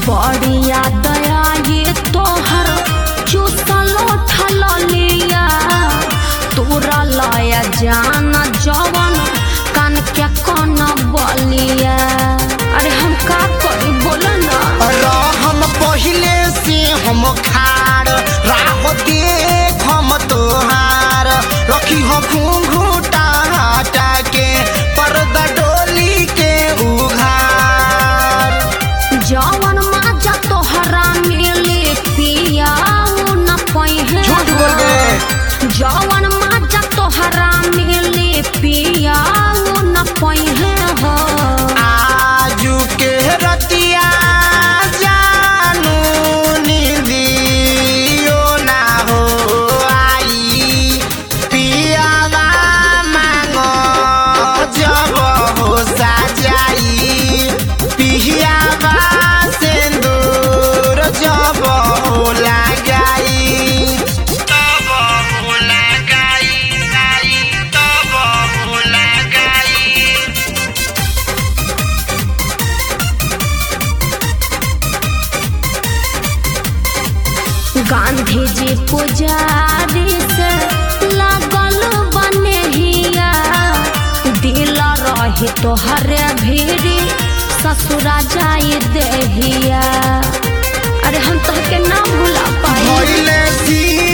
बढ़िया दया ये तोहर चुसलो ठलिया तोरा लाया जान जवन कान के कौन बलिया। अरे हम का करी बोला ना। हम पहले से हम खार राह देख हम तोहार रखी हो घूंघूटा हटा के पर्दा डोली के उघार। जवन माजा तोहरा मिले पिया न पहे। झूठ बोल गए। जवन माजा तोहरा मिले पिया न पहे हो। आजू के रतिया जानू निदियो ना हो आई पियावा मांगो जब हो साजाई पियावा सिंदूर जब हो लगाई तब हो लगाई तब हो लगाई। गांधी जी पुजारी से लागल बनेहिया दिल रही तोहरे भीरी ससुरा जाई देहिया। अरे हम तोहके ना भुला पाई। भइले सी